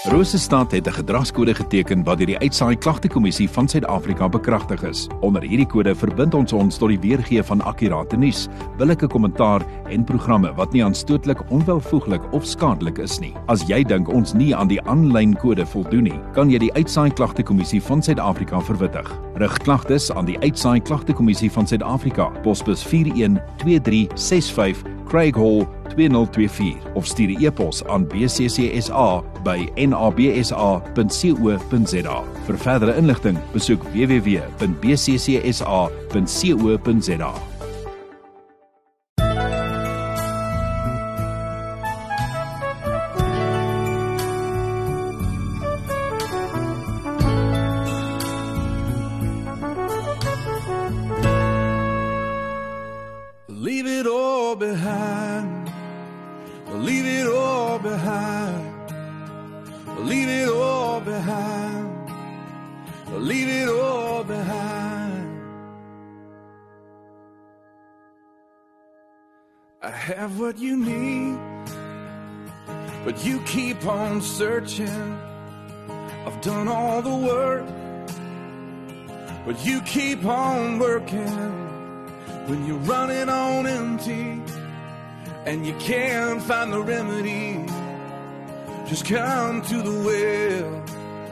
Rosestad het 'n gedragskode geteken wat deur die Uitsaai Klagtekommissie van Suid-Afrika bekragtig is. Onder hierdie kode verbind ons tot die weergee van akkurate nuus, billike kommentaar en programme wat nie aanstootlik, onwelvoeglik of skadelik is nie. As jy dink ons nie aan die aanlyn kode voldoen nie, kan jy die Uitsaai Klagtekommissie van Suid-Afrika verwittig. Rig klagtes aan die Uitsaai Klagtekommissie van Suid-Afrika, posbus 412365, Craig Hall 2024 of stuur 'n e-pos aan bccsa@nabsa.co.za. Vir verdere inligting, besoek www.bccsa.co.za. Leave it all behind. Leave it all behind. Leave it all behind. Leave it all behind. I have what you need, but you keep on searching. I've done all the work, but you keep on working. When you're running on empty and you can't find the remedy, just come to the well.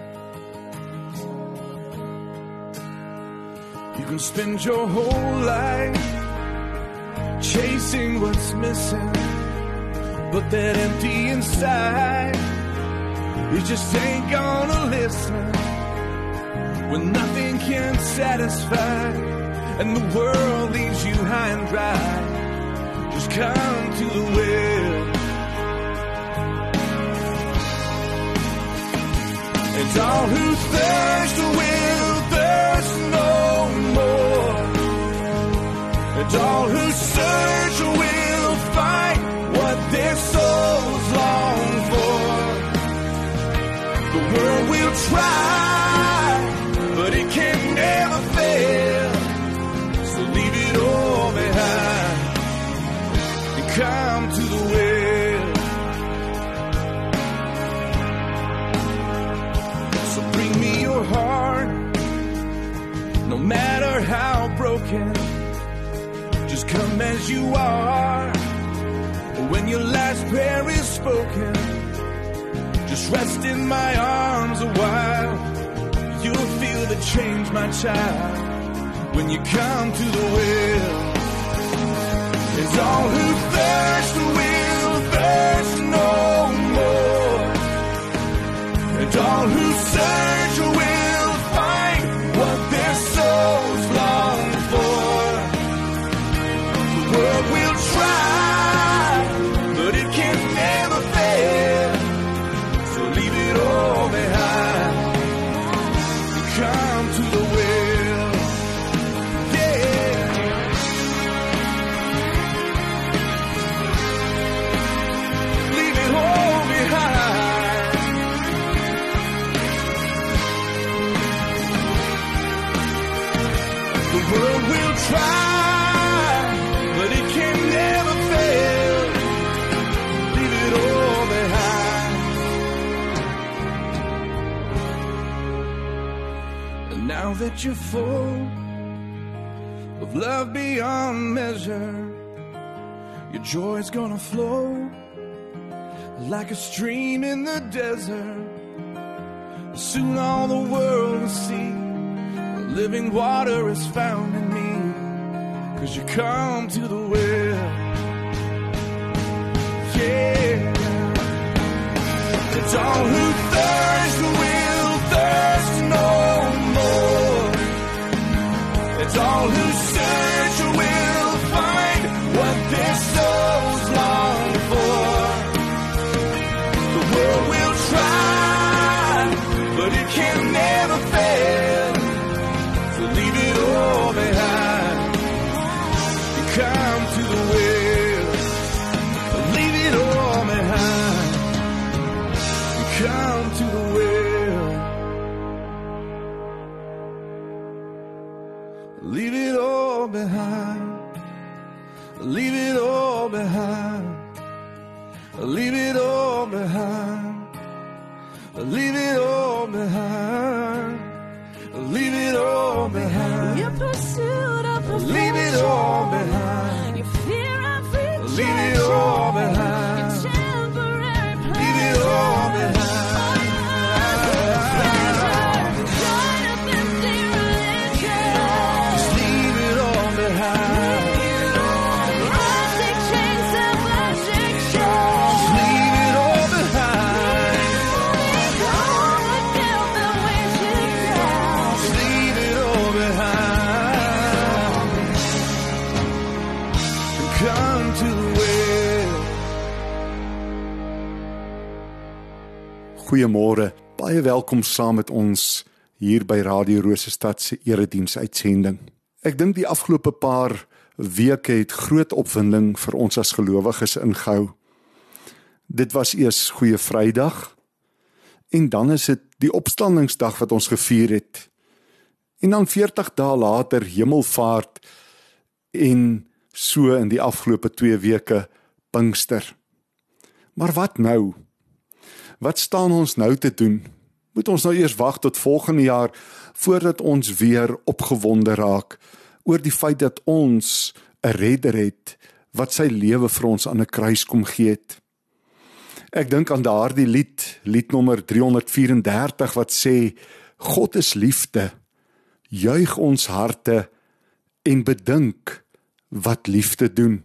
You can spend your whole life chasing what's missing, but that empty inside, it just ain't gonna listen. When nothing can satisfy and the world leaves you high and dry, just come to the well. And all who thirst will thirst no more, and all who search will find what their souls long for. The world will try, but it can never fail. Leave it all behind and come to the well. So bring me your heart, no matter how broken. Just come as you are. When your last prayer is spoken, just rest in my arms a while. You'll feel the change, my child, when you come to the well. It's all who thirst will thirst no more, and all who search will find what their souls long for. The world will try, but it can never fail. So leave it all behind and come to the well. The world will try, but it can never fail. Leave it all behind. And now that you're full of love beyond measure, your joy's gonna flow like a stream in the desert. Soon all the world will see living water is found in me, 'cause you come to the well. Yeah. It's all who thirst will thirst no more. It's all who search will find what their souls long for. The world will try, but it can never fail. Leave it all behind and come to the well. Leave it all behind and come to the well. Leave it all behind. Leave it all behind. Leave it all behind. leave it all behind. Leave it all behind. Your pursuit of perfection. Leave it all behind. Your fear of rejection. Leave it all behind. Your temporary pleasure. Leave it all behind. Join up empty religion. Just leave it all behind. Plastic chains, self-addiction. Just leave it all behind. All the guilt that weighs you down. Just leave it all behind. And come to the well. Goeiemôre, baie welkom saam met ons hier by Radio Rosestad se erediensuitsending. Ek dink die afgelope paar weke het groot opwinding vir ons as gelowiges ingehou. Dit was eers Goeie Vrydag en dan is dit die opstandingsdag wat ons gevier het. En dan 40 dae later Hemelvaart en so in die afgelope 2 weke Pinkster. Maar wat nou? Wat staan ons nou te doen? Moet ons nou eers wag tot volgende jaar voordat ons weer opgewonde raak oor die feit dat ons 'n redder het wat sy lewe vir ons aan 'n kruis kom gee het? Ek dink aan daardie lied nommer 334 wat sê: God is liefde, juig ons harte en bedink wat liefde doen.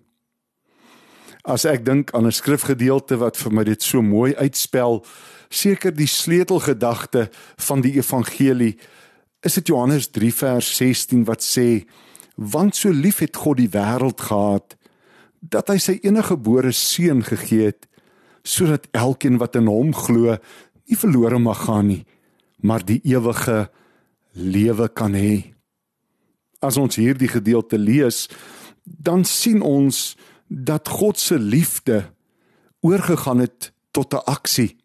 As ek dink aan 'n skrifgedeelte wat vir my dit so mooi uitspel, seker die sleutelgedagte van die evangelie, is dit Johannes 3 vers 16 wat sê: want so lief het God die wêreld gehad, dat hy sy eniggebore seun gegee het, sodat elkeen wat in hom glo, nie verlore mag gaan nie, maar die ewige lewe kan hê. As ons hierdie gedeelte lees, dan sien ons dat God se liefde oorgegaan het tot 'n aksie.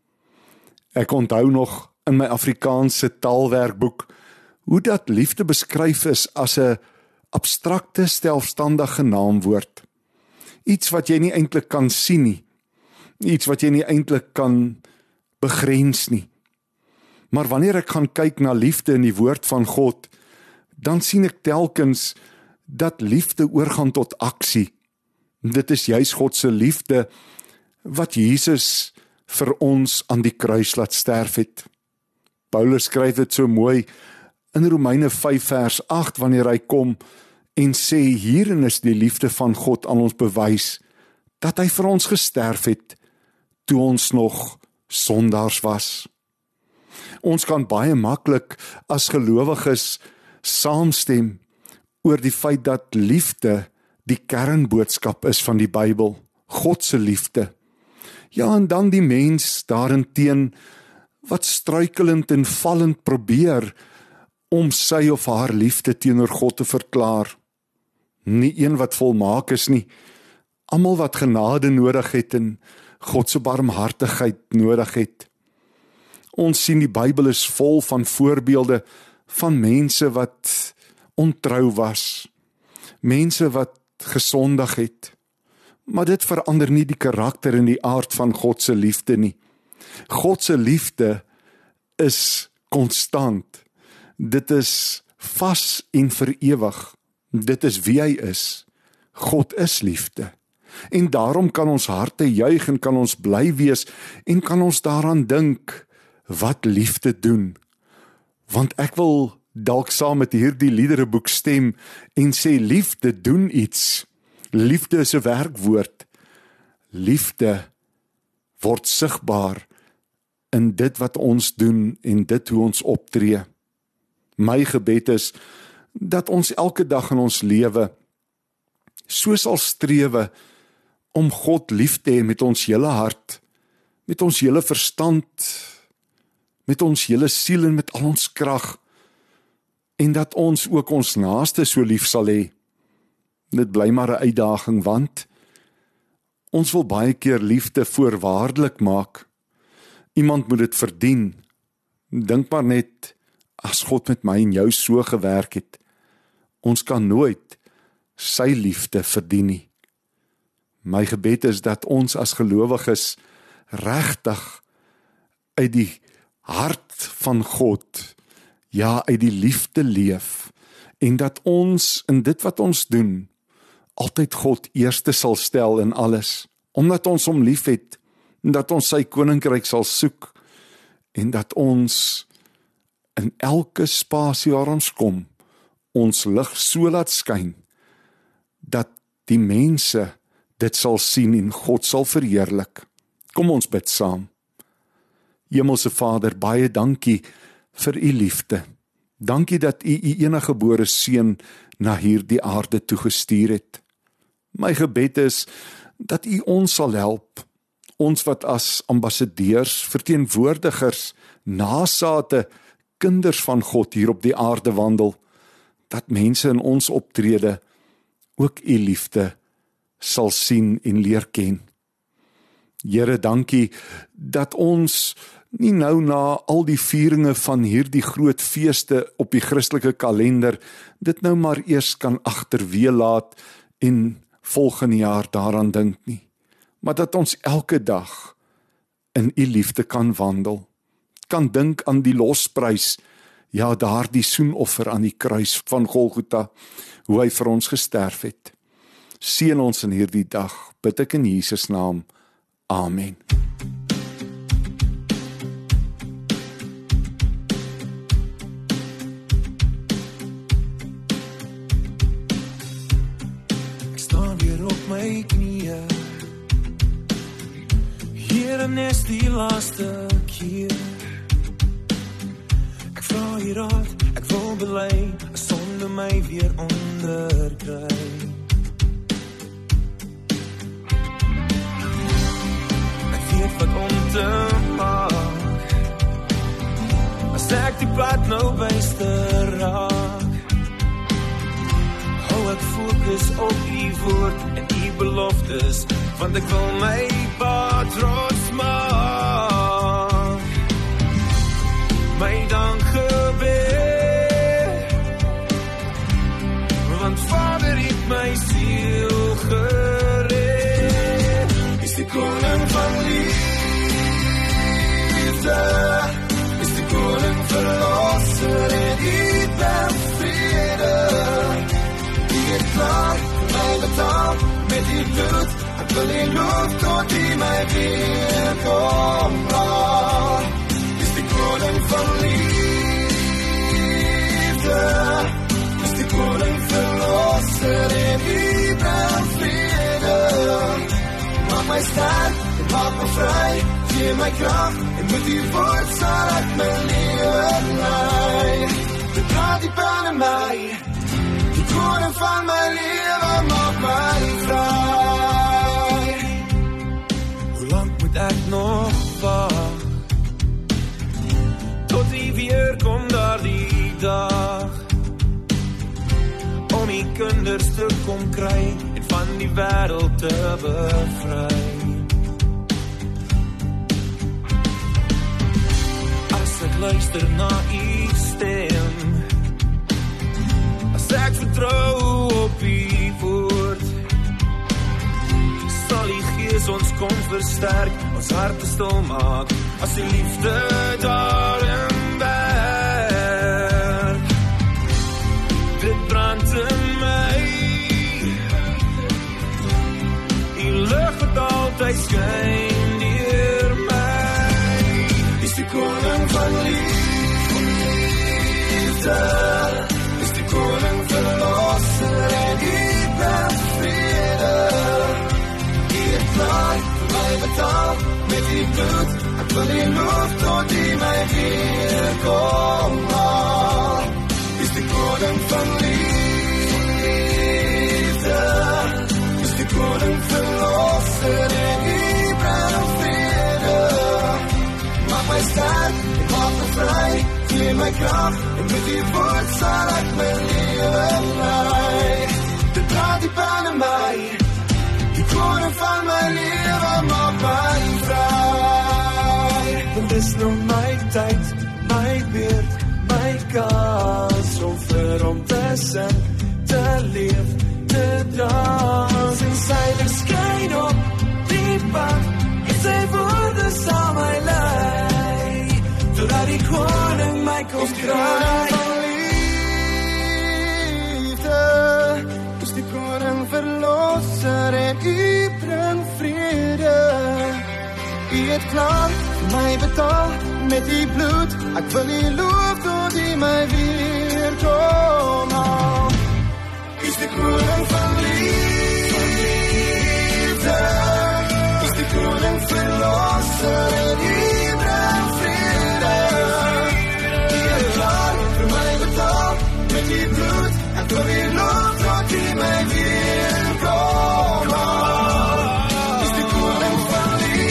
Ek onthou nog in my Afrikaanse taalwerkboek hoe dat liefde beskryf is as 'n abstrakte selfstandige naamwoord. Iets wat jy nie eintlik kan sien nie. Iets wat jy nie eintlik kan begrens nie. Maar wanneer ek gaan kyk na liefde in die woord van God, dan sien ek telkens dat liefde oorgaan tot aksie. Dit is juis God se liefde wat Jesus vir ons aan die kruis laat sterf het. Paulus skryf dit so mooi in Romeine 5 vers 8 wanneer hy kom en sê: hierin is die liefde van God aan ons bewys, dat hy vir ons gesterf het toe ons nog sondaars was. Ons kan baie maklik as gelowiges saamstem oor die feit dat liefde die kernboodskap is van die Bybel, God se liefde. Ja, en dan die mens daarenteen wat struikelend en vallend probeer om sy of haar liefde teenoor God te verklaar. Nie een wat volmaak is nie, almal wat genade nodig het en God se barmhartigheid nodig het. Ons sien die Bybel is vol van voorbeelde van mense wat ontrou was, mense wat gesondig het. Maar dit verander nie die karakter en die aard van God se liefde nie. God se liefde is konstant. Dit is vas en vir ewig. Dit is wie hy is. God is liefde. En daarom kan ons harte juig en kan ons bly wees en kan ons daaraan dink wat liefde doen. Want ek wil dalk saam met hierdie liedereboek stem en sê liefde doen iets. Liefde is 'n werkwoord. Liefde word sigbaar in dit wat ons doen en dit hoe ons optree. My gebed is dat ons elke dag in ons lewe so sal strewe om God lief te hê met ons hele hart, met ons hele verstand, met ons hele siel en met al ons krag, en dat ons ook ons naaste so lief sal hê. Dit bly maar 'n uitdaging, want ons wil baie keer liefde voorwaardelik maak. Iemand moet dit verdien. Dink maar net, as God met my en jou so gewerk het, ons kan nooit sy liefde verdien nie. My gebed is dat ons as gelowiges regtig uit die hart van God, ja, uit die liefde leef, en dat ons in dit wat ons doen, altyd God eerste sal stel in alles, omdat ons hom lief het, en dat ons sy koninkryk sal soek, en dat ons in elke spasie waar ons kom, ons lig so laat skyn, dat die mense dit sal sien en God sal verheerlik. Kom ons bid saam. Hemelse Vader, baie dankie vir u liefde. Dankie dat u enige gebore seun na hierdie aarde toegestuur het. My gebed is dat u ons sal help, ons wat as ambassadeurs, verteenwoordigers, nasate, kinders van God hier op die aarde wandel, dat mense in ons optrede ook u liefde sal sien en leer ken. Here, dankie dat ons nie nou na al die vieringe van hierdie groot feeste op die Christelike kalender, dit nou maar eers kan agterweë laat en volgende jaar daaraan dink nie, maar dat ons elke dag in u liefde kan wandel, kan dink aan die losprys, ja, daardie soenoffer aan die kruis van Golgotha, hoe hy vir ons gesterf het. Seën ons in hierdie dag, bid ek in Jesus naam. Amen. Ek staan weer op my knieë, Here, nes die laaste keer. Ek vra u raad, ek wil bely, as sonde my weer onderkry. Wat om te maak, as ek die pad nou byster raak, hou ek fokus op die woord en die beloftes, want ek wil my pad trots maak. My dankgebed, want Vader het my siel gered, is die koning van liefde, is die koning verlosser en die vrede. Die het klaar vir my betaal met die bloed. Ek wil die loof tot die my weer kom haal. Is die koning van liefde, is die koning verlosser en die vrede. Maak my sterk en maak my vry, gee my kracht en met die woord sal ek my lewe lei. Bedra die pijn in my, die koning van my lewe maak my vry. Hoe lang moet ek nog wag, tot die weer kom daar die dag, om die kinders te kom kry en van die wêreld te bevry. Ek luister na u stem, as ek vertrou op u woord, sal die Gees ons kom versterk, ons harte stil maak, as die liefde daarin werk. Dit brand in my, die lig wat altyd skyn deur my, is die koning van liefde, is die koning verlosser en die vrede. Die het klaar vir my betaal met die bloed. Ek wil die loof tot die my weer kom haal. Is die koning van liefde, is die koning verlosser en die vrede. Maak my sterk en maak my vry, gee my kracht en met die woord sal ek my lewe lei. Dit dra die pijn in my, die koning van my lewe maak my vry. Want dis nou my tyd, my beurt, my kans om vir hom te sing, te leef, te dans en sy lig skyn op die pad en sy woorde sal my lei. Totdat kom draai. Is die koning verlosser en U bring vrede. U het klaar vir my betaal met U bloed. Ek wil U loof tot U my weer kom haal. U is die koning van liefde. U is die koning verlosser en U bring vrede. U het klaar vir my betaal met U bloed. Ek wil U loof tot U my weer kom haal. Is die koning van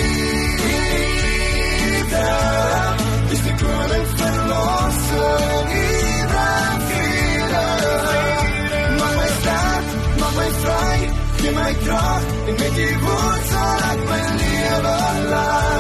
liefde. Is die koning verlosser en U bring vrede. Maak my sterk, maak my vry, gee my krag en met U woord sal ek my lewe lei.